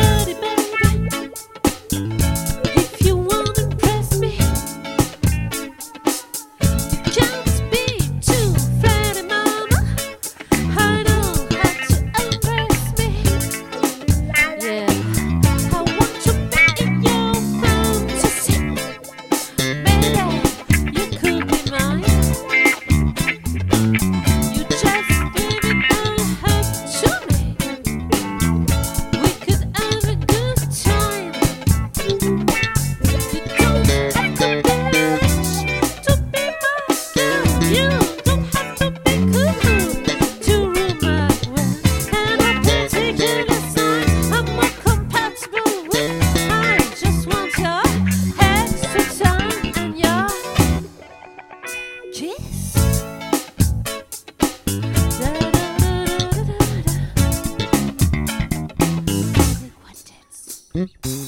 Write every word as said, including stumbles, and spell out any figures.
flirty, baby. If you wanna impress me, you can't be too flirty, mama. I know how to undress me. Yeah, I want to be in your fantasy. Baby, you could be mine. You just give it all up to me. We could have a good time. You don't have to be rich to be my girl. You don't have to be cool to rule my world. And a particular sign I'm more compatible with. I just want your extra time and your kiss. Da da da da da da. One dance.